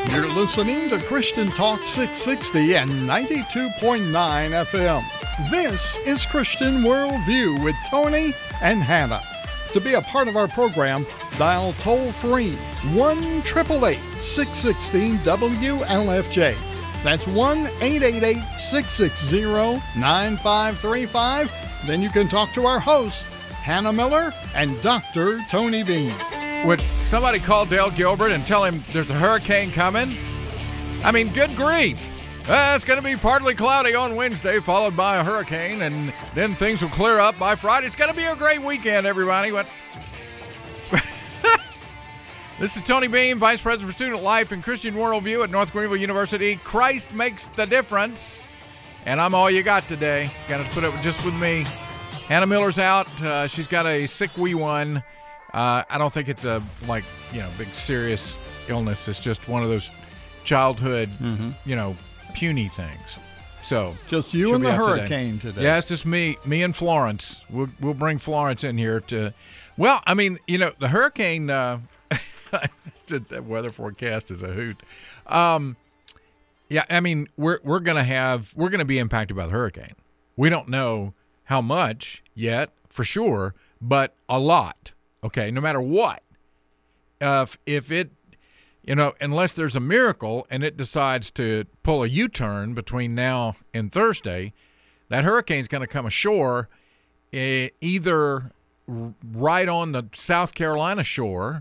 You're listening to Christian Talk 660 and 92.9 FM. This is Christian Worldview with Tony and Hannah. To be a part of our program, dial toll-free 1-888-660-WLFJ. That's 1-888-660-9535. Then you can talk to our hosts, Hannah Miller and Dr. Tony Bean. Would somebody call Dale Gilbert and tell him there's a hurricane coming? I mean, good grief. It's going to be partly cloudy on Wednesday, followed by a hurricane, and then things will clear up by Friday. It's going to be a great weekend, everybody. What? This is Tony Beam, Vice President for Student Life and Christian Worldview at North Greenville University. Christ makes the difference, and I'm all you got today. Got to put up just with me. Hannah Miller's out. She's got a sick wee one. I don't think it's a, big serious illness. It's just one of those childhood, puny things. So just you and the hurricane today. Yeah, it's just me and Florence. We'll bring Florence in here to. Well, I mean, the hurricane. The weather forecast is a hoot. Yeah, I mean, we're gonna be impacted by the hurricane. We don't know how much yet, for sure, but a lot. Okay, no matter what. If it, unless there's a miracle and it decides to pull a U-turn between now and Thursday, that hurricane's going to come ashore either right on the South Carolina shore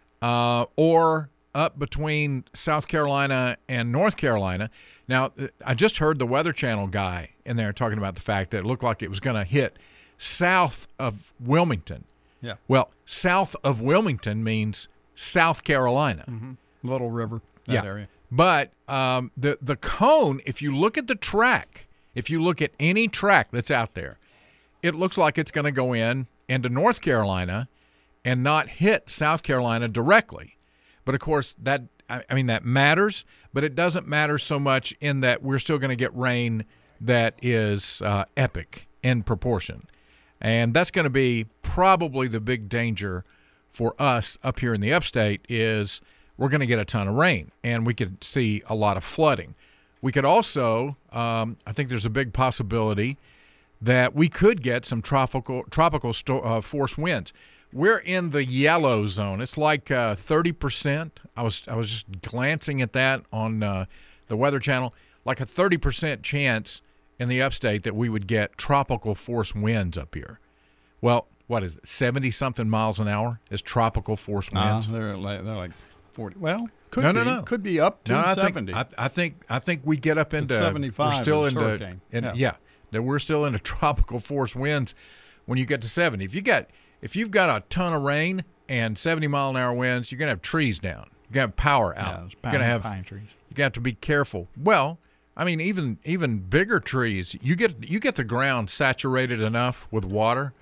or up between South Carolina and North Carolina. Now, I just heard the Weather Channel guy in there talking about the fact that it looked like it was going to hit south of Wilmington. Yeah. Well, south of Wilmington means South Carolina. Mm-hmm. Little River, that area. But the cone, if you look at the track, if you look at any track that's out there, it looks like it's going to go into North Carolina and not hit South Carolina directly. But, of course, that matters, but it doesn't matter so much in that we're still going to get rain that is epic in proportion. And that's going to be probably the big danger for us up here in the upstate is we're going to get a ton of rain, and we could see a lot of flooding. We could also, I think there's a big possibility that we could get some tropical force winds. We're in the yellow zone. It's like 30%. I was just glancing at that on the Weather Channel, like a 30% chance in the upstate that we would get tropical force winds up here. Well, what is it, 70-something miles an hour is tropical force winds? They're like 40. Well, no. Could be up to 70. I think we get up into 75. We're still into hurricane. That we're still into tropical force winds when you get to 70. If you've got a ton of rain and 70-mile-an-hour winds, you're gonna have trees down. You're gonna have power out. You're gonna have pine trees. You got to be careful. Well, I mean, even bigger trees, you get the ground saturated enough with water,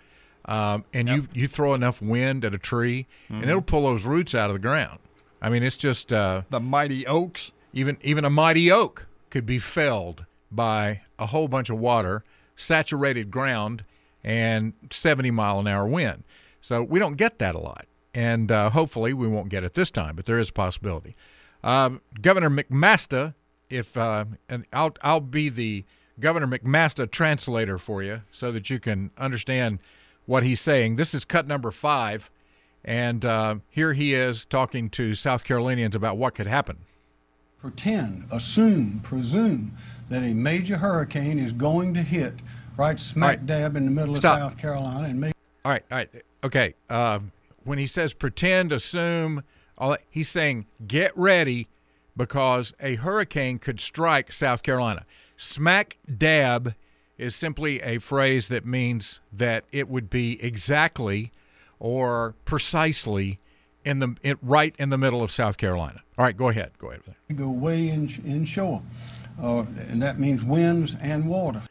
and you throw enough wind at a tree, and it'll pull those roots out of the ground. I mean, it's just the mighty oaks. Even a mighty oak could be felled by a whole bunch of water, saturated ground, and 70-mile-an-hour wind. So we don't get that a lot, and hopefully we won't get it this time, but there is a possibility. Governor McMaster, and I'll be the Governor McMaster translator for you so that you can understand what he's saying. This is cut number 5, and here he is talking to South Carolinians about what could happen. Pretend, assume, presume that a major hurricane is going to hit right smack dab in the middle of South Carolina. And All right, okay. When he says pretend, assume, all that, he's saying get ready because a hurricane could strike South Carolina. Smack dab is simply a phrase that means that it would be exactly or precisely right in the middle of South Carolina. All right, go ahead. Go way inshore, and that means winds and water.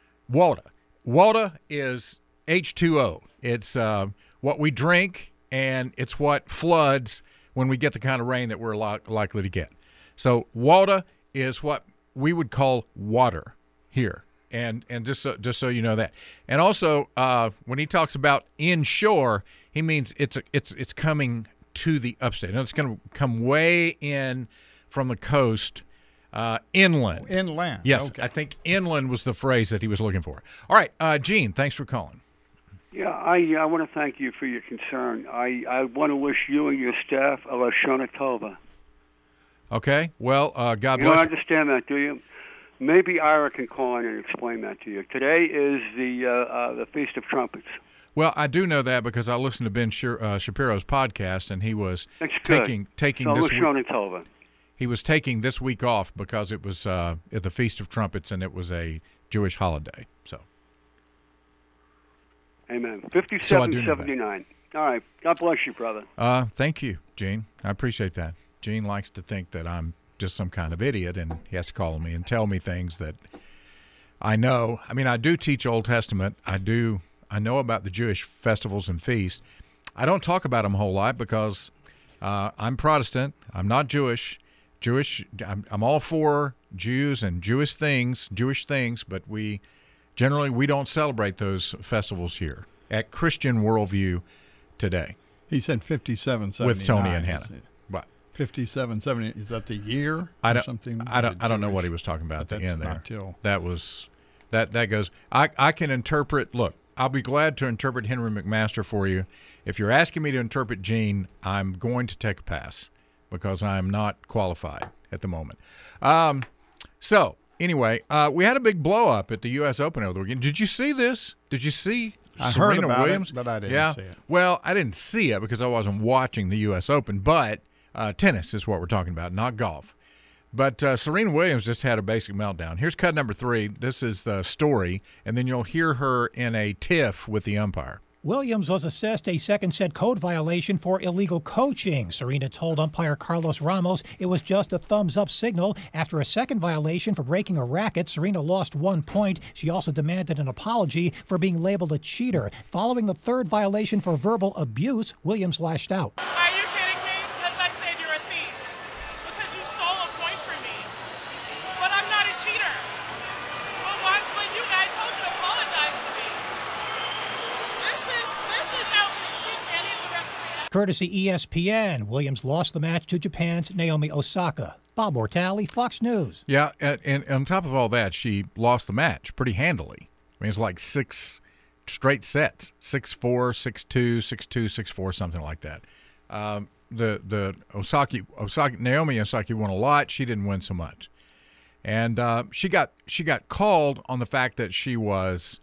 Water is H2O. It's what we drink, and it's what floods when we get the kind of rain that we're likely to get. So water is what we would call water here, and just so you know that. And also, when he talks about inshore, he means it's coming to the upstate. Now, it's going to come way in from the coast inland. Inland. Yes, Okay. I think inland was the phrase that he was looking for. All right, Gene, thanks for calling. Yeah, I want to thank you for your concern. I want to wish you and your staff a Lashona Tova. Okay, well, God You don't bless you. understand that, do you? Maybe Ira can call in and explain that to you. Today is the Feast of Trumpets. Well, I do know that because I listened to Ben Shapiro's podcast, and he was That's good. taking So this week. Lashona Tova. He was taking this week off because it was at the Feast of Trumpets, and it was a Jewish holiday. So, Amen. So I do know that. 5779. All right. God bless you, brother. thank you, Gene. I appreciate that. Gene likes to think that I'm just some kind of idiot, and he has to call me and tell me things that I know. I mean, I do teach Old Testament. I know about the Jewish festivals and feasts. I don't talk about them a whole lot because I'm Protestant. I'm not Jewish. I'm all for Jews and Jewish things, but we don't celebrate those festivals here at Christian Worldview today He said 5779. with Tony and Hannah. But 5770. Is that the year? I or don't. something? I don't know what he was talking about at But the end there. that's not till- That was that goes. I can interpret. Look, I'll be glad to interpret Henry McMaster for you. If you're asking me to interpret Gene, I'm going to take a pass because I'm not qualified at the moment. So anyway, we had a big blow up at the U.S. Open over the weekend. Did you see this? Did you see I Serena heard about Williams? it, but I didn't yeah. see it. Well, I didn't see it because I wasn't watching the U.S. Open, but tennis is what we're talking about, not golf. But Serena Williams just had a basic meltdown. Here's cut number 3. This is the story, and then you'll hear her in a tiff with the umpire. Williams was assessed a second-set code violation for illegal coaching. Serena told umpire Carlos Ramos it was just a thumbs-up signal. After a second violation for breaking a racket, Serena lost 1 point. She also demanded an apology for being labeled a cheater. Following the third violation for verbal abuse, Williams lashed out. Are you kidding me? Because I said you're a thief. Because you stole a point from me. But I'm not a cheater. But why? But I told you to apologize to me. This is out. Excuse me, I need the referee. Courtesy ESPN, Williams lost the match to Japan's Naomi Osaka. Bob Mortale, Fox News. Yeah, and on top of all that, she lost the match pretty handily. I mean, it's like 6 straight sets, 6-4, 6-2, 6-2, 6-4, something like that. The Naomi Osaka won a lot. She didn't win so much, and she got called on the fact that she was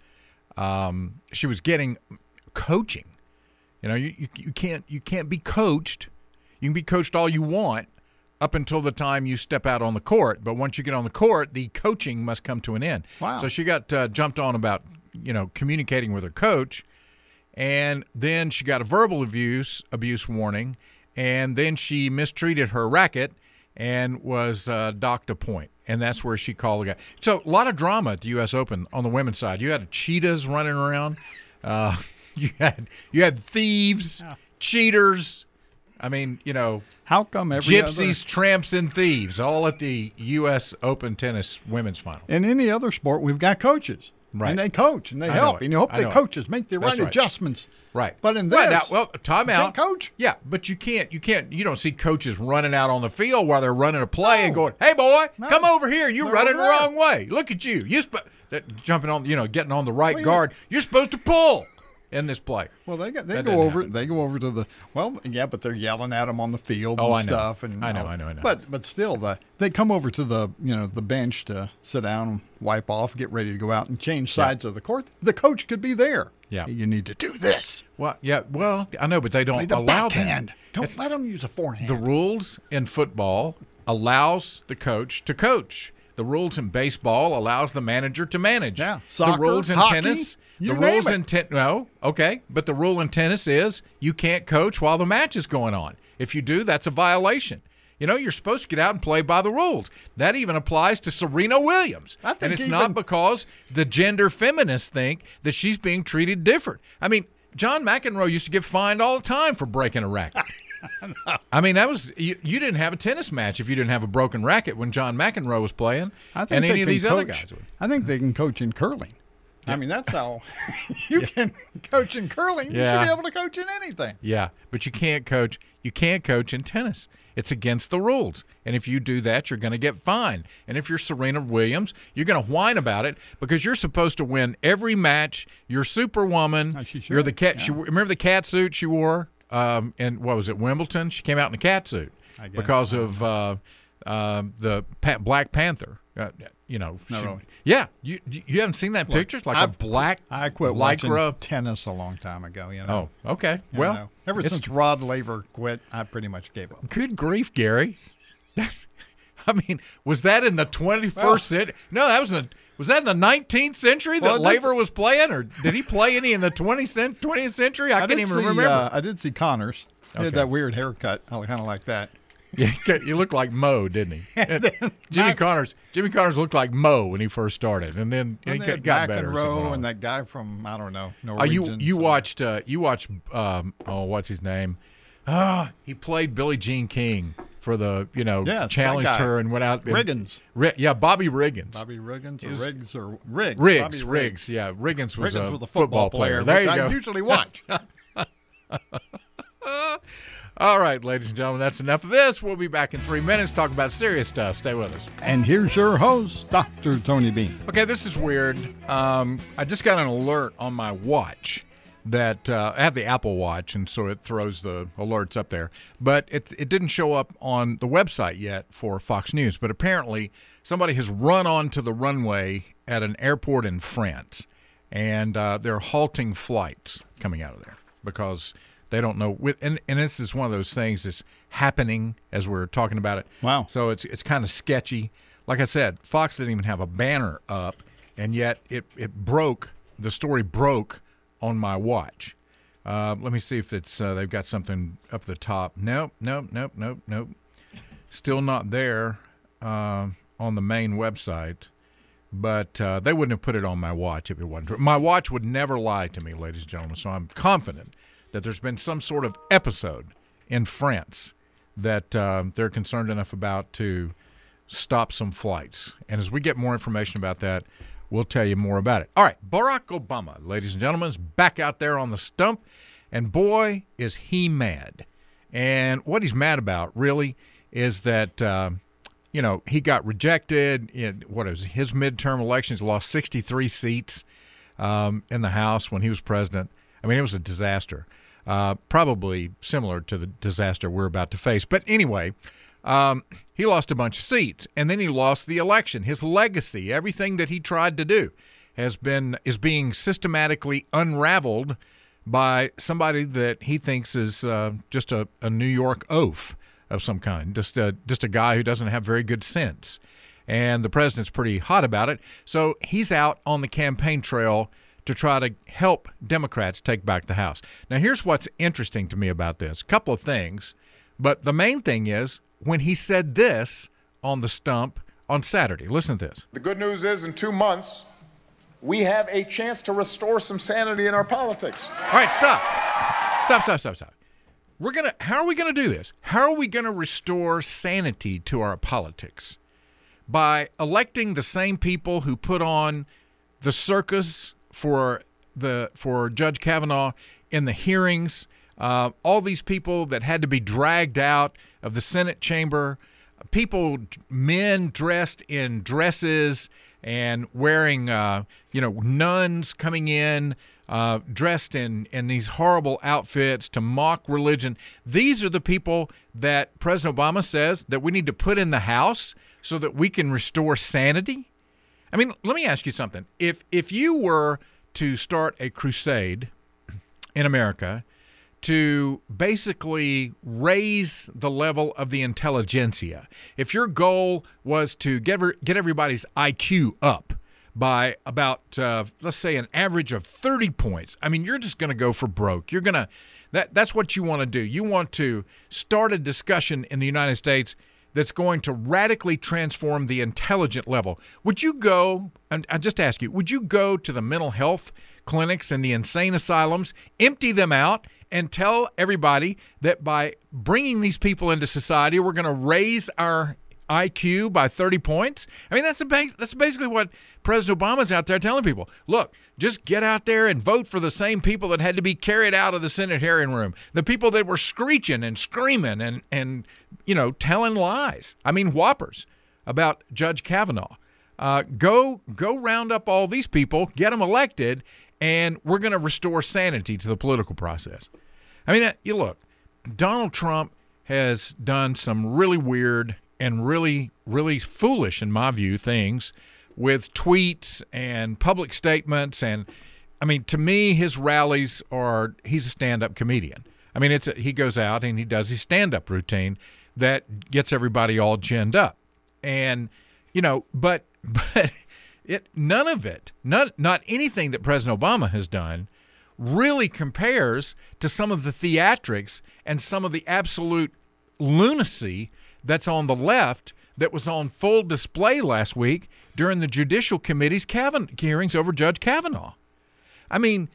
getting coaching. You know, you can't be coached. You can be coached all you want up until the time you step out on the court, but once you get on the court, the coaching must come to an end. Wow. So she got jumped on about communicating with her coach, and then she got a verbal abuse warning, and then she mistreated her racket and was docked a point, and that's where she called the guy. So a lot of drama at the U.S. Open on the women's side. You had cheetahs running around. You had thieves, cheaters. I mean, How come every gypsies, tramps, and thieves all at the U.S. Open tennis women's final. in any other sport we've got coaches, Right. and they coach and they I know help, it. and you hope I the know it. coaches make the That's right right. adjustments. Right. But in this, time you out. can't coach. Yeah, but you don't see coaches running out on the field while they're running a play and No. going, "Hey boy, No. come over here. You're They're running the over there. wrong way. Look at you. Jumping on, getting on the right guard. You're supposed to pull in this play." Well, they That go doesn't over. happen. They go over to the. Well, yeah, but they're yelling at them on the field Oh, and I know. stuff. And I know. But still, they come over to the the bench to sit down, and wipe off, get ready to go out and change sides of the court. The coach could be there. Yeah. You need to do this. Well, yeah. Well, I know, but they don't Play the allow backhand. them. Don't let them use a forehand. The rules in football allows the coach to coach. The rules in baseball allows the manager to manage. Yeah. The Soccer, rules in hockey, tennis. you The name rules it. in no, okay, but the rule in tennis is you can't coach while the match is going on. If you do, that's a violation. You're supposed to get out and play by the rules. That even applies to Serena Williams. I think and it's even- not because the gender feminists think that she's being treated different. I mean, John McEnroe used to get fined all the time for breaking a racket. I mean, that was you didn't have a tennis match if you didn't have a broken racket when John McEnroe was playing, I think and they any of can these coach, other guys would. I think they can coach in curling. I mean, that's how you can coach in curling. You should be able to coach in anything. Yeah, but you can't coach. You can't coach in tennis. It's against the rules. And if you do that, you're going to get fined. And if you're Serena Williams, you're going to whine about it because you're supposed to win every match. You're Superwoman. You're the cat. Yeah. Remember the cat suit she wore? And what was it, Wimbledon? She came out in a cat suit because of the Black Panther. No, really. Yeah, you haven't seen that picture? Like a black I quit lycra. watching tennis a long time ago. Oh, okay. Well, ever since Rod Laver quit, I pretty much gave up. Good grief, Gary. I mean, was that in the 21st century? No, was that in the 19th century that Laver was playing, or did he play any in the 20th century? I can't even remember. I did see Connors. He had that weird haircut. I kind of like that. Yeah, you looked like Mo, didn't he? Jimmy Connors looked like Mo when he first started, and then he got better. McEnroe and that guy from Norwegian. You watched what's his name? He played Billie Jean King for the challenged her and went out. Riggins. Bobby Riggins. Bobby Riggins or Riggs or Riggs. Riggs. Yeah, Riggins was a football player. There you go. I usually watch. All right, ladies and gentlemen, that's enough of this. We'll be back in 3 minutes talking about serious stuff. Stay with us. And here's your host, Dr. Tony Bean. Okay, this is weird. I just got an alert on my watch that I have the Apple Watch, and so it throws the alerts up there. But it didn't show up on the website yet for Fox News. But apparently somebody has run onto the runway at an airport in France, and they're halting flights coming out of there because – they don't know, and this is one of those things that's happening as we're talking about it. Wow! So it's kind of sketchy. Like I said, Fox didn't even have a banner up, and yet it broke. The story broke on my watch. Let me see if it's they've got something up the top. Nope. Still not there on the main website. But they wouldn't have put it on my watch if it wasn't true. My watch would never lie to me, ladies and gentlemen. So I'm confident that there's been some sort of episode in France that they're concerned enough about to stop some flights. And as we get more information about that, we'll tell you more about it. All right, Barack Obama, ladies and gentlemen, is back out there on the stump, and boy, is he mad. And what he's mad about, really, is that, he got rejected in, his midterm elections, lost 63 seats in the House when he was president. I mean, it was a disaster. Probably similar to the disaster we're about to face. But anyway, he lost a bunch of seats, and then he lost the election. His legacy, everything that he tried to do, is being systematically unraveled by somebody that he thinks is just a New York oaf of some kind, just a guy who doesn't have very good sense. And the president's pretty hot about it. So he's out on the campaign trail to try to help Democrats take back the House. Now, here's what's interesting to me about this. A couple of things, but the main thing is when he said this on the stump on Saturday. Listen to this. The good news is in 2 months, we have a chance to restore some sanity in our politics. All right, stop. How are we going to do this? How are we going to restore sanity to our politics? By electing the same people who put on the circus for Judge Kavanaugh in the hearings, all these people that had to be dragged out of the Senate chamber, men dressed in dresses and wearing, nuns coming in, dressed in these horrible outfits to mock religion. These are the people that President Obama says that we need to put in the House so that we can restore sanity. I mean, let me ask you something. If you were to start a crusade in America to basically raise the level of the intelligentsia, if your goal was to get everybody's IQ up by about, let's say, an average of 30 points, I mean, you're just going to go for broke. You're going to that's what you want to do. You want to start a discussion in the United States that's going to radically transform the intelligent level. Would you go, and I just ask you, would you go to the mental health clinics and the insane asylums, empty them out, and tell everybody that by bringing these people into society, we're going to raise our IQ by 30 points. I mean, that's basically what President Obama's out there telling people. Look, just get out there and vote for the same people that had to be carried out of the Senate hearing room, the people that were screeching and screaming and telling lies. I mean, whoppers about Judge Kavanaugh. Go round up all these people, get them elected, and we're going to restore sanity to the political process. I mean, you look, Donald Trump has done some really weird and really, really foolish, in my view, things with tweets and public statements. And, I mean, to me, his rallies he's a stand-up comedian. I mean, he goes out and he does his stand-up routine that gets everybody all ginned up. And, but none of it, not anything that President Obama has done really compares to some of the theatrics and some of the absolute lunacy that's on the left that was on full display last week during the Judicial Committee's hearings over Judge Kavanaugh. I mean,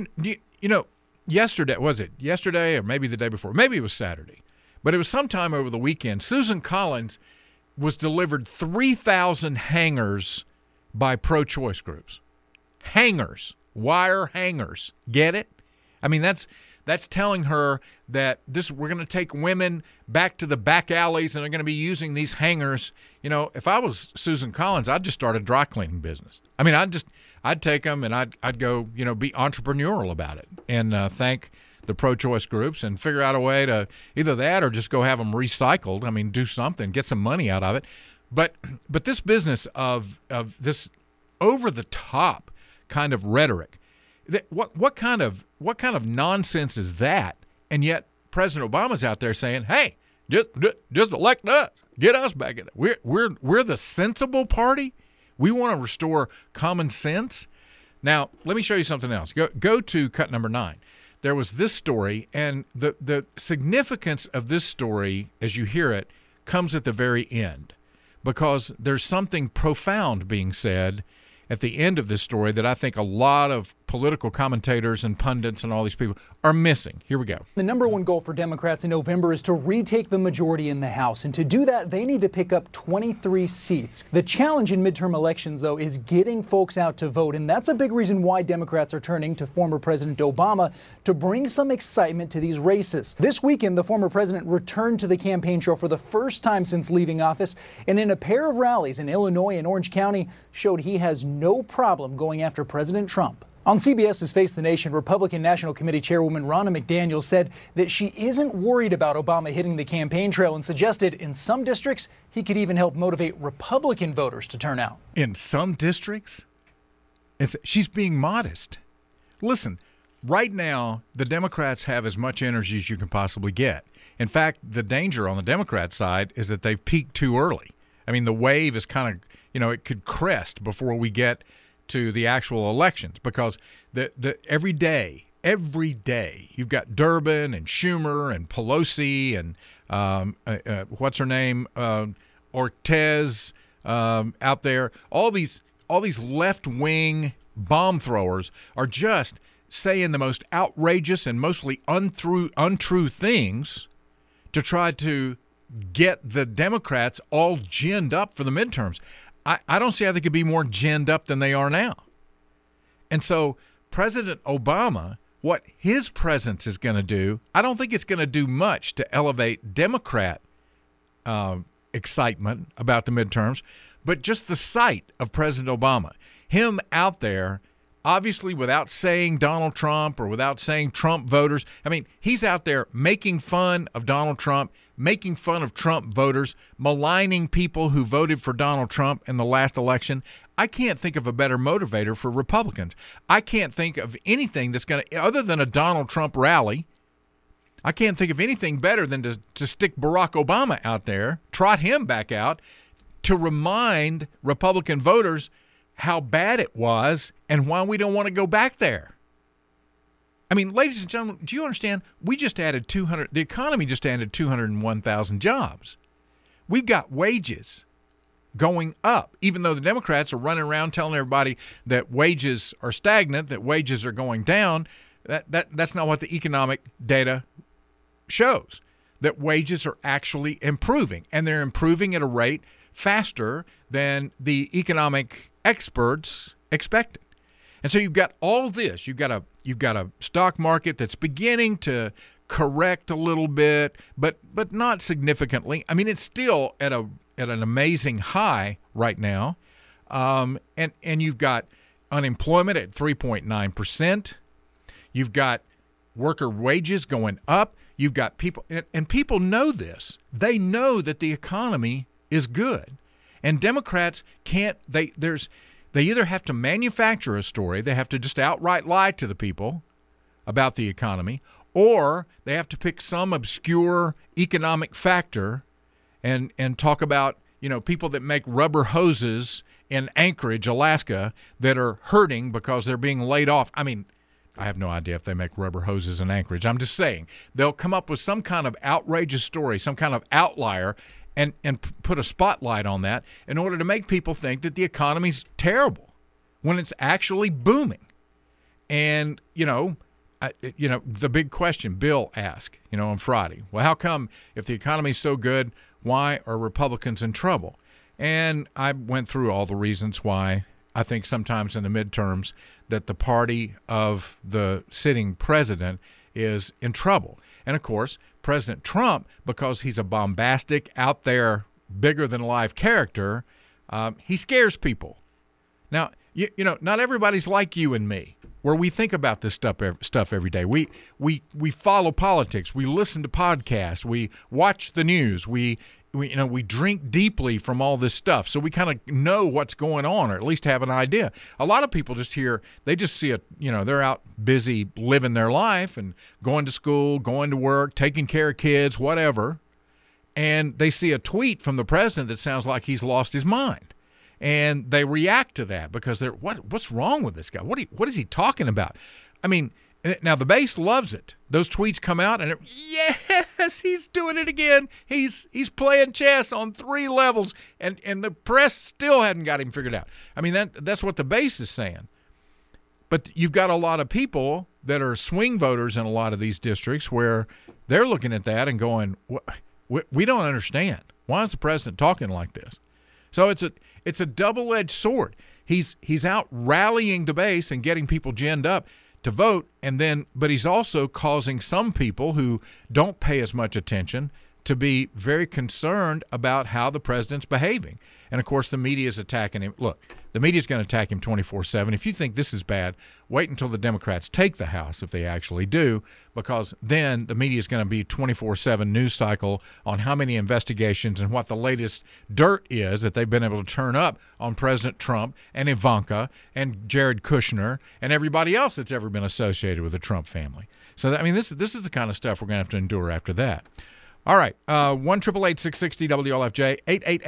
yesterday, was it yesterday or maybe the day before? Maybe it was Saturday, but it was sometime over the weekend. Susan Collins was delivered 3,000 hangers by pro-choice groups. Hangers. Wire hangers. Get it? I mean, that's telling her that we're going to take women back to the back alleys and they're going to be using these hangers. If I was Susan Collins, I'd just start a dry cleaning business. I mean, I'd take them and I'd go, be entrepreneurial about it and thank the pro-choice groups and figure out a way to either that or just go have them recycled. I mean, do something, get some money out of it. But this business of this over-the-top kind of rhetoric, what kind of nonsense is that? And yet President Obama's out there saying, "Hey, just elect us, get us back in it. We're the sensible party. We want to restore common sense." Now, let me show you something else. Go to cut number 9. There was this story, and the significance of this story, as you hear it, comes at the very end, because there's something profound being said at the end of this story that I think a lot of political commentators and pundits and all these people are missing. Here we go. The number one goal for Democrats in November is to retake the majority in the House. And to do that, they need to pick up 23 seats. The challenge in midterm elections, though, is getting folks out to vote. And that's a big reason why Democrats are turning to former President Obama to bring some excitement to these races. This weekend, the former president returned to the campaign trail for the first time since leaving office. And in a pair of rallies in Illinois and Orange County, showed he has no problem going after President Trump. On CBS's Face the Nation, Republican National Committee Chairwoman Ronna McDaniel said that she isn't worried about Obama hitting the campaign trail and suggested in some districts he could even help motivate Republican voters to turn out. In some districts? She's being modest. Listen, right now, the Democrats have as much energy as you can possibly get. In fact, the danger on the Democrat side is that they've peaked too early. I mean, the wave is kind of, it could crest before we get to the actual elections, because every day you've got Durbin and Schumer and Pelosi and what's her name, Ortiz out there. All these left-wing bomb throwers are just saying the most outrageous and mostly untrue things to try to get the Democrats all ginned up for the midterms. I don't see how they could be more ginned up than they are now. And so President Obama, what his presence is going to do, I don't think it's going to do much to elevate Democrat excitement about the midterms, but just the sight of President Obama, him out there, obviously without saying Donald Trump or without saying Trump voters. I mean, he's out there making fun of Donald Trump, making fun of Trump voters, maligning people who voted for Donald Trump in the last election. I can't think of a better motivator for Republicans. I can't think of anything that's going to, other than a Donald Trump rally, I can't think of anything better than to stick Barack Obama out there, trot him back out, to remind Republican voters how bad it was and why we don't want to go back there. I mean, ladies and gentlemen, do you understand? We just added the economy just added 201,000 jobs. We've got wages going up, even though the Democrats are running around telling everybody that wages are stagnant, that wages are going down. That's not what the economic data shows. that wages are actually improving, and they're improving at a rate faster than the economic experts expected. And so you've got all this. You've got a stock market that's beginning to correct a little bit, but not significantly. I mean, it's still at an amazing high right now. And you've got unemployment at 3.9%. You've got worker wages going up. You've got people, and people know this. They know that the economy is good. And Democrats can't, they either have to manufacture a story, they have to just outright lie to the people about the economy, or they have to pick some obscure economic factor and talk about, people that make rubber hoses in Anchorage, Alaska, that are hurting because they're being laid off. I mean, I have no idea if they make rubber hoses in Anchorage. I'm just saying they'll come up with some kind of outrageous story, some kind of outlier, and put a spotlight on that in order to make people think that the economy's terrible when it's actually booming. And, the big question Bill asked, on Friday, well, how come if the economy's so good, why are Republicans in trouble? And I went through all the reasons why I think sometimes in the midterms that the party of the sitting president is in trouble. And, of course, President Trump, because he's a bombastic, out there, bigger-than-life character, he scares people. Now, not everybody's like you and me, where we think about this stuff every day. We follow politics. We listen to podcasts. We watch the news. We drink deeply from all this stuff, so we kind of know what's going on, or at least have an idea. A lot of people just they just see they're out busy living their life and going to school, going to work, taking care of kids, whatever, and they see a tweet from the president that sounds like he's lost his mind, and they react to that because they're, what's wrong with this guy? What is he talking about? I mean, now the base loves it. Those tweets come out, and yes, he's doing it again. He's playing chess on 3 levels, and the press still hadn't got him figured out. I mean, that's what the base is saying. But you've got a lot of people that are swing voters in a lot of these districts where they're looking at that and going, we don't understand. Why is the president talking like this? So it's a double-edged sword. He's out rallying the base and getting people ginned up to vote, but he's also causing some people who don't pay as much attention to be very concerned about how the president's behaving. And, of course, the media is attacking him. Look, the media is going to attack him 24/7. If you think this is bad, wait until the Democrats take the House, if they actually do, because then the media is going to be 24/7 news cycle on how many investigations and what the latest dirt is that they've been able to turn up on President Trump and Ivanka and Jared Kushner and everybody else that's ever been associated with the Trump family. So, this is the kind of stuff we're going to have to endure after that. All right, 1-888-660-WLFJ,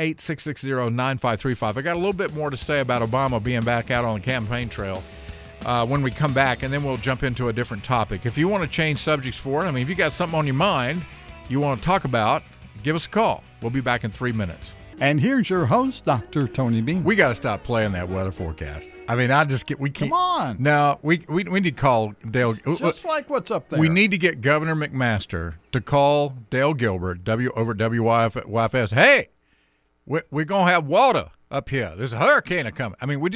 888-660-9535. I got a little bit more to say about Obama being back out on the campaign trail when we come back, and then we'll jump into a different topic. If you want to change subjects for it, if you got something on your mind you want to talk about, give us a call. We'll be back in 3 minutes. And here's your host, Dr. Tony Bean. We got to stop playing that weather forecast. Come on. No, we need to call Dale. Just like what's up there. We need to get Governor McMaster to call Dale Gilbert over at WYFS. Hey, we're going to have water up here. There's a hurricane coming.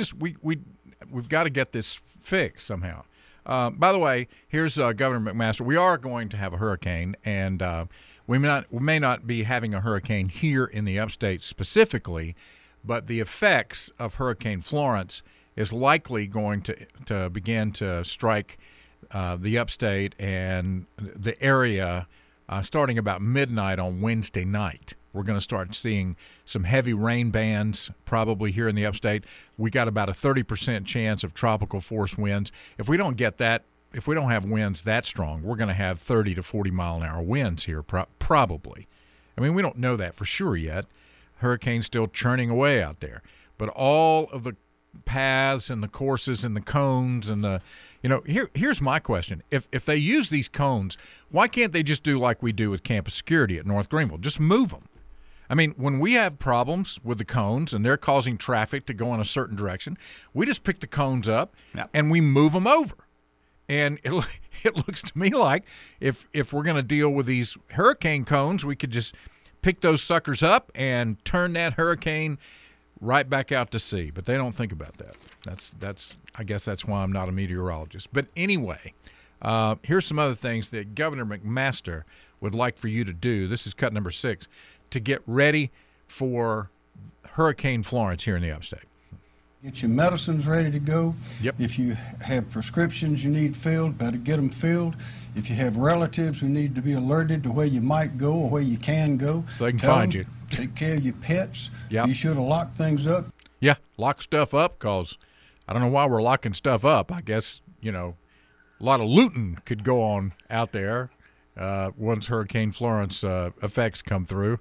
We've got to get this fixed somehow. By the way, here's Governor McMaster. We are going to have a hurricane, and we may not be having a hurricane here in the upstate specifically, but the effects of Hurricane Florence is likely going to begin to strike the upstate and the area starting about midnight on Wednesday night. We're going to start seeing some heavy rain bands probably here in the upstate. We got about a 30% chance of tropical force winds. If we don't have winds that strong, we're going to have 30 to 40 mile an hour winds here probably. We don't know that for sure yet. Hurricane's still churning away out there. But all of the paths and the courses and the cones and here's my question. If they use these cones, why can't they just do like we do with campus security at North Greenville? Just move them. When we have problems with the cones and they're causing traffic to go in a certain direction, we just pick the cones up and we move them over. And it looks to me like if we're going to deal with these hurricane cones, we could just pick those suckers up and turn that hurricane right back out to sea. But they don't think about that. That's I guess that's why I'm not a meteorologist. But anyway, here's some other things that Governor McMaster would like for you to do. This is cut number 6 to get ready for Hurricane Florence here in the upstate. Get your medicines ready to go. Yep. If you have prescriptions you need filled, better get them filled. If you have relatives who need to be alerted to where you might go or where you can go, so they can tell find them. you. Take care of your pets. Yep. Be sure to lock things up. Yeah, lock stuff up, because I don't know why we're locking stuff up. I guess, a lot of looting could go on out there once Hurricane Florence effects come through.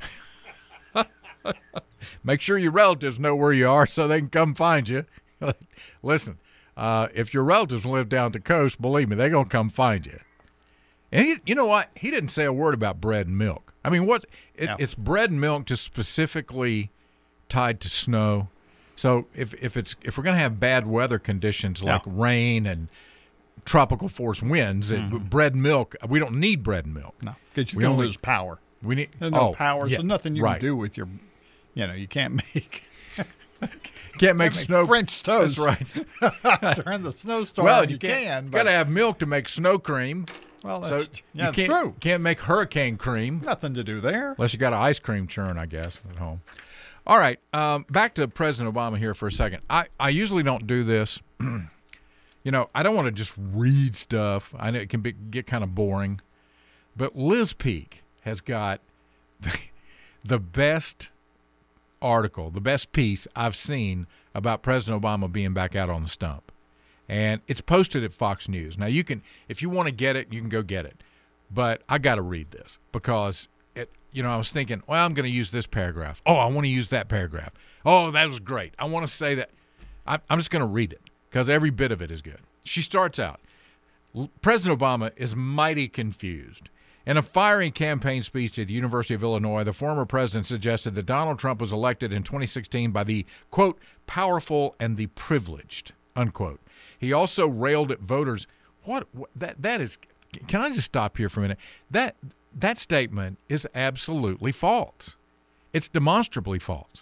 Make sure your relatives know where you are so they can come find you. Listen, if your relatives live down the coast, believe me, they're going to come find you. And you know what? He didn't say a word about bread and milk. I mean, it's bread and milk just specifically tied to snow. So if we're going to have bad weather conditions like rain and tropical force winds, bread and milk, we don't need bread and milk. No, because you don't lose power. We need power. Yeah, There's nothing you can do with your, you can't make snow French toast. That's right. During the snowstorm. Well, you can. Got to have milk to make snow cream. Well, that's that's true. Can't make hurricane cream. Nothing to do there. Unless you got an ice cream churn, I guess, at home. All right, back to President Obama here for a second. I usually don't do this. I don't want to just read stuff. I know it can get kind of boring. But Liz Peek has got the best article, the best piece I've seen about President Obama being back out on the stump. And it's posted at Fox News. Now, you can, if you want to get it, you can go get it. But I got to read this because I was thinking, well, I'm going to use this paragraph. Oh, I want to use that paragraph. Oh, that was great. I want to say that. I'm just going to read it because every bit of it is good. She starts out, President Obama is mighty confused. In a fiery campaign speech at the University of Illinois, the former president suggested that Donald Trump was elected in 2016 by the, quote, powerful and the privileged, unquote. He also railed at voters. That is, can I just stop here for a minute? That statement is absolutely false. It's demonstrably false.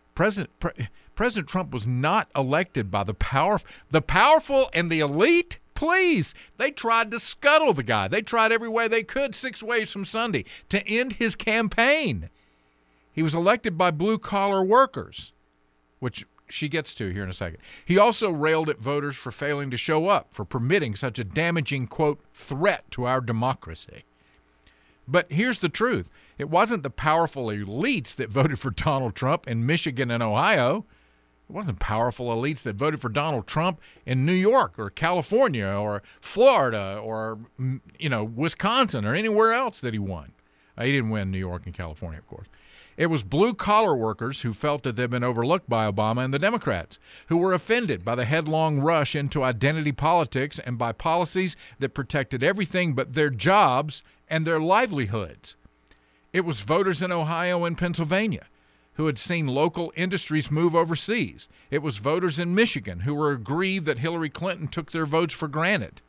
President Trump was not elected by the powerful and the elite. Please, they tried to scuttle the guy. They tried every way they could, 6 ways from Sunday, to end his campaign. He was elected by blue-collar workers, which she gets to here in a second. He also railed at voters for failing to show up, for permitting such a damaging, quote, threat to our democracy. But here's the truth. It wasn't the powerful elites that voted for Donald Trump in Michigan and Ohio. It wasn't powerful elites that voted for Donald Trump in New York or California or Florida or, Wisconsin or anywhere else that he won. He didn't win New York and California, of course. It was blue-collar workers who felt that they'd been overlooked by Obama and the Democrats, who were offended by the headlong rush into identity politics and by policies that protected everything but their jobs and their livelihoods. It was voters in Ohio and Pennsylvania who had seen local industries move overseas. It was voters in Michigan who were aggrieved that Hillary Clinton took their votes for granted.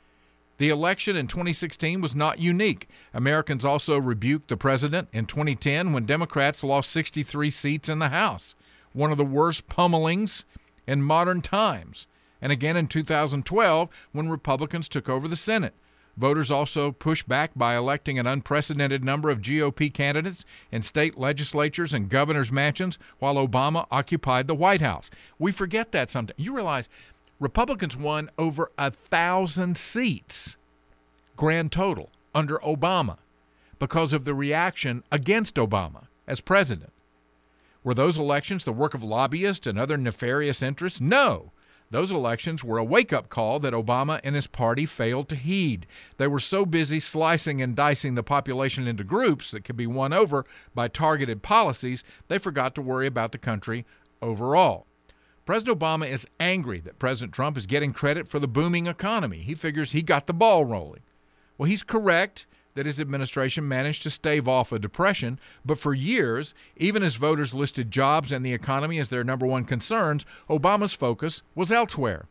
The election in 2016 was not unique. Americans also rebuked the president in 2010 when Democrats lost 63 seats in the House, one of the worst pummelings in modern times, and again in 2012 when Republicans took over the Senate. Voters also pushed back by electing an unprecedented number of GOP candidates in state legislatures and governors' mansions while Obama occupied the White House. We forget that sometimes. You realize Republicans won over 1,000 seats, grand total, under Obama because of the reaction against Obama as president. Were those elections the work of lobbyists and other nefarious interests? No. Those elections were a wake-up call that Obama and his party failed to heed. They were so busy slicing and dicing the population into groups that could be won over by targeted policies, they forgot to worry about the country overall. President Obama is angry that President Trump is getting credit for the booming economy. He figures he got the ball rolling. Well, he's correct that his administration managed to stave off a depression, but for years, even as voters listed jobs and the economy as their number one concerns, Obama's focus was elsewhere.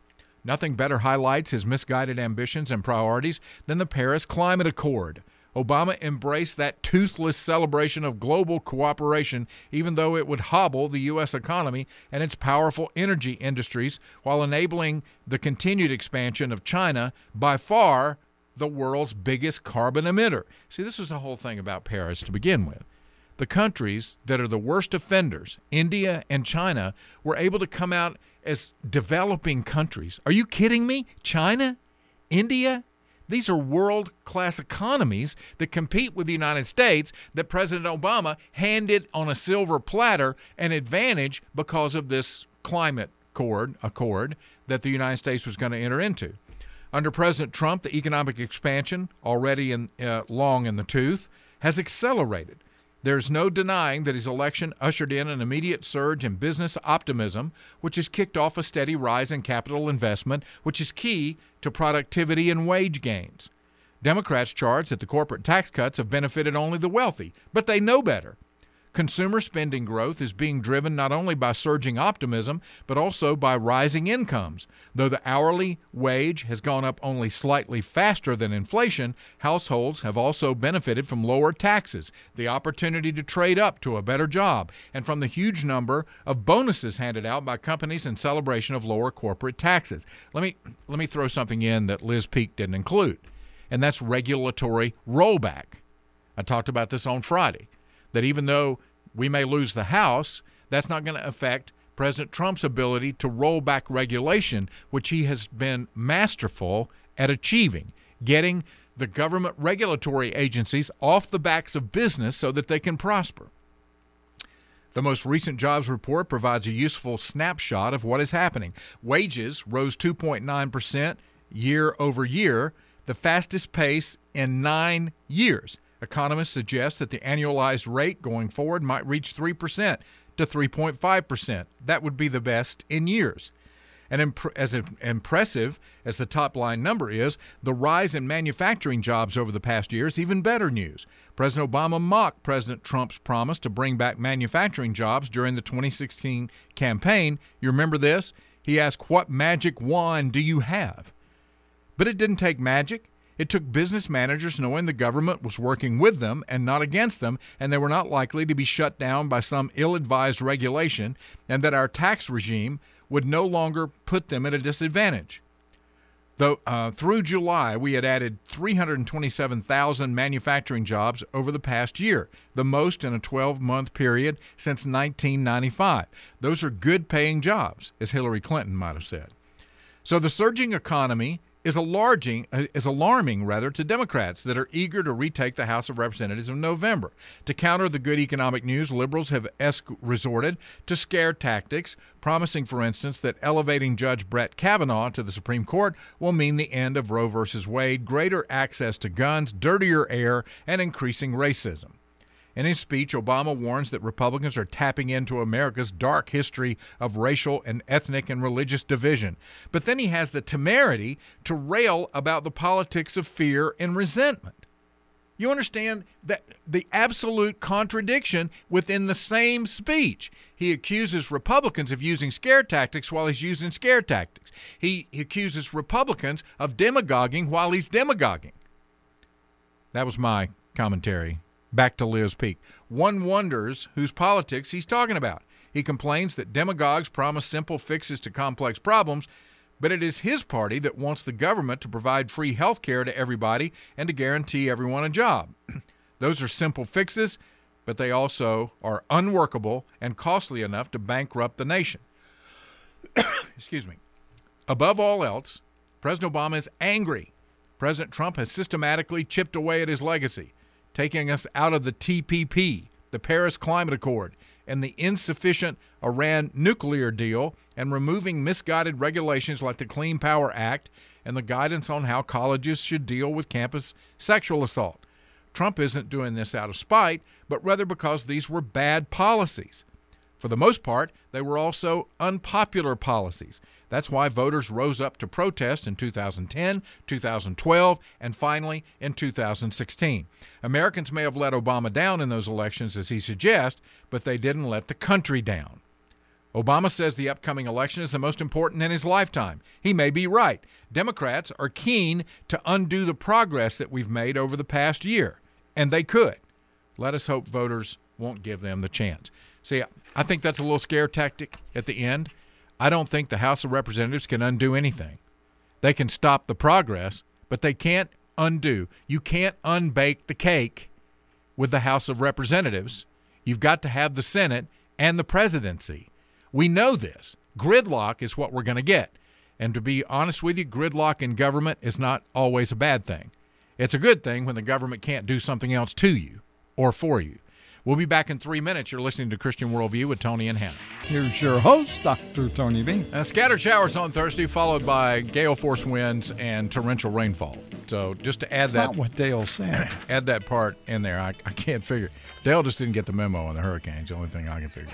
Nothing better highlights his misguided ambitions and priorities than the Paris Climate Accord. Obama embraced that toothless celebration of global cooperation, even though it would hobble the U.S. economy and its powerful energy industries while enabling the continued expansion of China, by far the world's biggest carbon emitter. See, this is the whole thing about Paris to begin with. The countries that are the worst offenders, India and China, were able to come out as developing countries. Are you kidding me? China? India? These are world-class economies that compete with the United States that President Obama handed on a silver platter an advantage because of this climate accord that the United States was going to enter into. Under President Trump, the economic expansion, already long in the tooth, has accelerated. There's no denying that his election ushered in an immediate surge in business optimism, which has kicked off a steady rise in capital investment, which is key to productivity and wage gains. Democrats charge that the corporate tax cuts have benefited only the wealthy, but they know better. Consumer spending growth is being driven not only by surging optimism, but also by rising incomes. Though the hourly wage has gone up only slightly faster than inflation, households have also benefited from lower taxes, the opportunity to trade up to a better job, and from the huge number of bonuses handed out by companies in celebration of lower corporate taxes. Let me throw something in that Liz Peek didn't include, and that's regulatory rollback. I talked about this on Friday, that even though we may lose the House, that's not going to affect President Trump's ability to roll back regulation, which he has been masterful at achieving, getting the government regulatory agencies off the backs of business so that they can prosper. The most recent jobs report provides a useful snapshot of what is happening. Wages rose 2.9% year over year, the fastest pace in 9 years. Economists suggest that the annualized rate going forward might reach 3% to 3.5%. That would be the best in years. And as impressive as the top-line number is, the rise in manufacturing jobs over the past year is even better news. President Obama mocked President Trump's promise to bring back manufacturing jobs during the 2016 campaign. You remember this? He asked, "What magic wand do you have?" But it didn't take magic. It took business managers knowing the government was working with them and not against them, and they were not likely to be shut down by some ill-advised regulation, and that our tax regime would no longer put them at a disadvantage. Though through July, we had added 327,000 manufacturing jobs over the past year, the most in a 12-month period since 1995. Those are good-paying jobs, as Hillary Clinton might have said. So the surging economy is alarming to Democrats that are eager to retake the House of Representatives in November. To counter the good economic news, liberals have resorted to scare tactics, promising, for instance, that elevating Judge Brett Kavanaugh to the Supreme Court will mean the end of Roe v. Wade, greater access to guns, dirtier air, and increasing racism. In his speech, Obama warns that Republicans are tapping into America's dark history of racial and ethnic and religious division. But then he has the temerity to rail about the politics of fear and resentment. You understand that the absolute contradiction within the same speech. He accuses Republicans of using scare tactics while he's using scare tactics. He accuses Republicans of demagoguing while he's demagoguing. That was my commentary. Back to Liz Peek. One wonders whose politics he's talking about. He complains that demagogues promise simple fixes to complex problems, but it is his party that wants the government to provide free health care to everybody and to guarantee everyone a job. Those are simple fixes, but they also are unworkable and costly enough to bankrupt the nation. Excuse me. Above all else, President Obama is angry. President Trump has systematically chipped away at his legacy, taking us out of the TPP, the Paris Climate Accord, and the insufficient Iran nuclear deal, and removing misguided regulations like the Clean Power Act and the guidance on how colleges should deal with campus sexual assault. Trump isn't doing this out of spite, but rather because these were bad policies. For the most part, they were also unpopular policies. That's why voters rose up to protest in 2010, 2012, and finally in 2016. Americans may have let Obama down in those elections, as he suggests, but they didn't let the country down. Obama says the upcoming election is the most important in his lifetime. He may be right. Democrats are keen to undo the progress that we've made over the past year, and they could. Let us hope voters won't give them the chance. See, I think that's a little scare tactic at the end. I don't think the House of Representatives can undo anything. They can stop the progress, but they can't undo. You can't unbake the cake with the House of Representatives. You've got to have the Senate and the presidency. We know this. Gridlock is what we're going to get. And to be honest with you, gridlock in government is not always a bad thing. It's a good thing when the government can't do something else to you or for you. We'll be back in 3 minutes. You're listening to Christian Worldview with Tony and Hannah. Here's your host, Dr. Tony B. Scattered showers on Thursday, followed by gale force winds and torrential rainfall. So just to add That's not what Dale said. Add that part in there. I can't figure. Dale just didn't get the memo on the hurricanes. The only thing I can figure.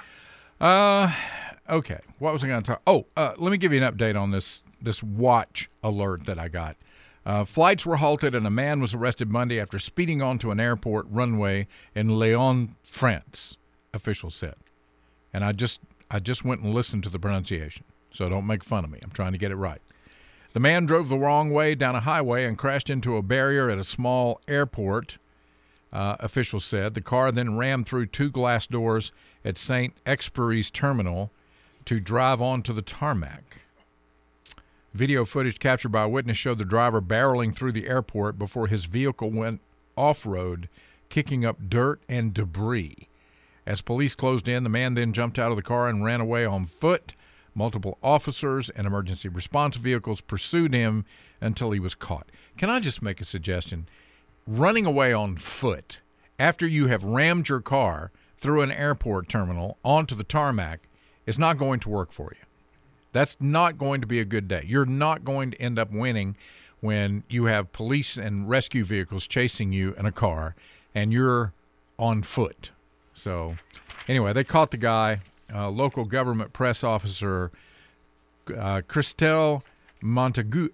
Okay. What was I going to talk? Oh, let me give you an update on this watch alert that I got. Flights were halted and a man was arrested Monday after speeding onto an airport runway in Lyon, France, officials said. And I just went and listened to the pronunciation, so don't make fun of me. I'm trying to get it right. The man drove the wrong way down a highway and crashed into a barrier at a small airport, officials said. The car then rammed through 2 glass doors at St. Exupéry's terminal to drive onto the tarmac. Video footage captured by a witness showed the driver barreling through the airport before his vehicle went off-road, kicking up dirt and debris. As police closed in, the man then jumped out of the car and ran away on foot. Multiple officers and emergency response vehicles pursued him until he was caught. Can I just make a suggestion? Running away on foot after you have rammed your car through an airport terminal onto the tarmac is not going to work for you. That's not going to be a good day. You're not going to end up winning when you have police and rescue vehicles chasing you in a car and you're on foot. So anyway, they caught the guy. Local government press officer Cristel Montagudo.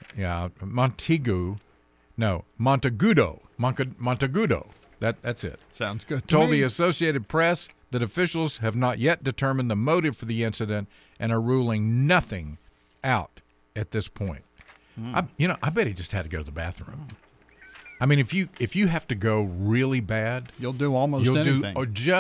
That's it. Sounds good to told me. the Associated Press that officials have not yet determined the motive for the incident and are ruling nothing out at this point. I bet he just had to go to the bathroom. I mean, if you have to go really bad, you'll do almost anything.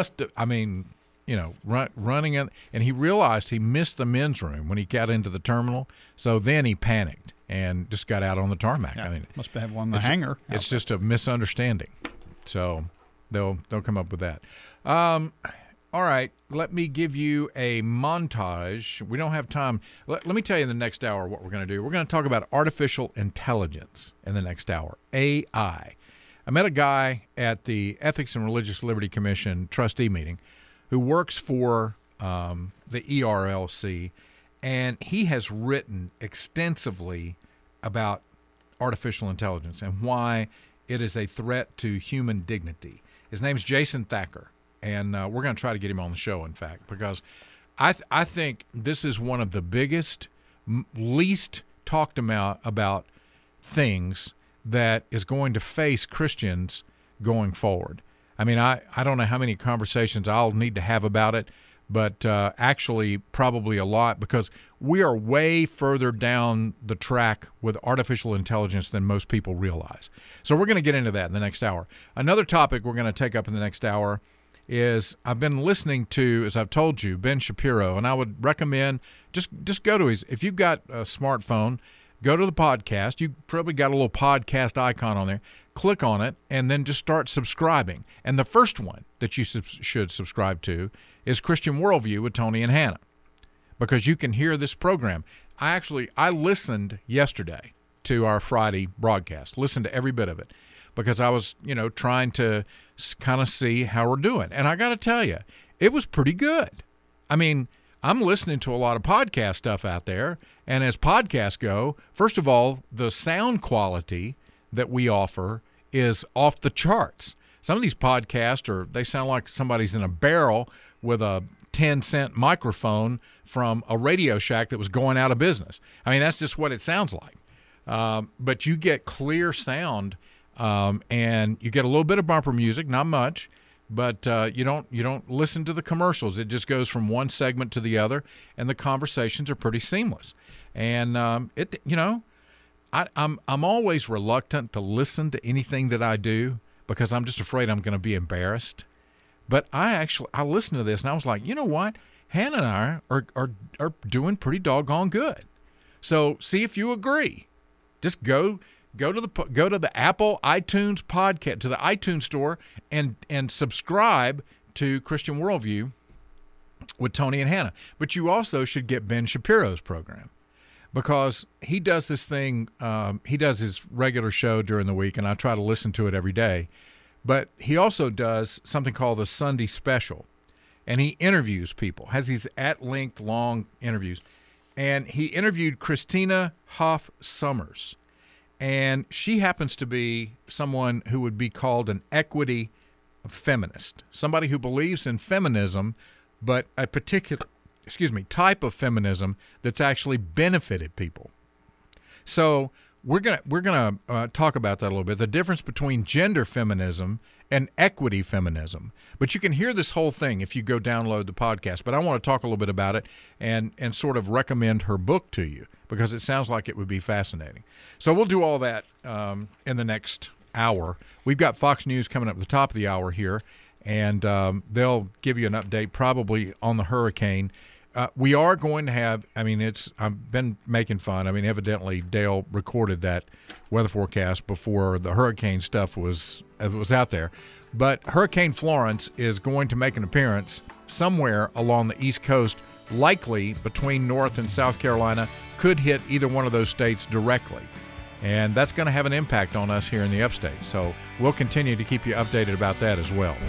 Running in, and he realized he missed the men's room when he got into the terminal. So then he panicked and just got out on the tarmac. Yeah, I mean, must have one in the hangar. It's just a misunderstanding. So they'll come up with that. All right, let me give you a montage. We don't have time. Let me tell you in the next hour what we're going to do. We're going to talk about artificial intelligence in the next hour, AI. I met a guy at the Ethics and Religious Liberty Commission trustee meeting who works for the ERLC, and he has written extensively about artificial intelligence and why it is a threat to human dignity. His name's Jason Thacker. And we're going to try to get him on the show, in fact, because I think this is one of the biggest, least talked about things that is going to face Christians going forward. I mean, I don't know how many conversations I'll need to have about it, but actually probably a lot, because we are way further down the track with artificial intelligence than most people realize. So we're going to get into that in the next hour. Another topic we're going to take up in the next hour is I've been listening to, as I've told you, Ben Shapiro, and I would recommend just go to his, if you've got a smartphone, go to the podcast. You probably got a little podcast icon on there. Click on it, and then just start subscribing. And the first one that you should subscribe to is Christian Worldview with Tony and Hannah, because you can hear this program. I listened yesterday to our Friday broadcast, listened to every bit of it, because I was, trying to kind of see how we're doing. And I got to tell you, it was pretty good. I mean, I'm listening to a lot of podcast stuff out there, and as podcasts go, first of all, the sound quality that we offer is off the charts. Some of these podcasts they sound like somebody's in a barrel with a 10-cent microphone from a Radio Shack that was going out of business. I mean, that's just what it sounds like. But you get clear sound, and you get a little bit of bumper music, not much, but you don't listen to the commercials. It just goes from one segment to the other, and the conversations are pretty seamless. And I'm always reluctant to listen to anything that I do because I'm just afraid I'm going to be embarrassed. But I listened to this and I was like, you know what? Hannah and I are doing pretty doggone good. So see if you agree. Just go to the Apple iTunes podcast, to the iTunes store, and subscribe to Christian Worldview with Tony and Hannah. But you also should get Ben Shapiro's program, because he does this thing. He does his regular show during the week, and I try to listen to it every day. But he also does something called the Sunday Special, and he interviews people, has these at-length long interviews. And he interviewed Christina Hoff Sommers, and she happens to be someone who would be called an equity feminist, somebody who believes in feminism, but a particular type of feminism that's actually benefited people. So we're gonna talk about that a little bit, the difference between gender feminism and equity feminism. But you can hear this whole thing if you go download the podcast. But I want to talk a little bit about it and sort of recommend her book to you, because it sounds like it would be fascinating. So we'll do all that in the next hour. We've got Fox News coming up at the top of the hour here, and they'll give you an update probably on the hurricane. We are going to have, I've been making fun. Evidently Dale recorded that weather forecast before the hurricane stuff was out there. But Hurricane Florence is going to make an appearance somewhere along the East Coast, likely between North and South Carolina, could hit either one of those states directly. And that's going to have an impact on us here in the upstate. So we'll continue to keep you updated about that as well.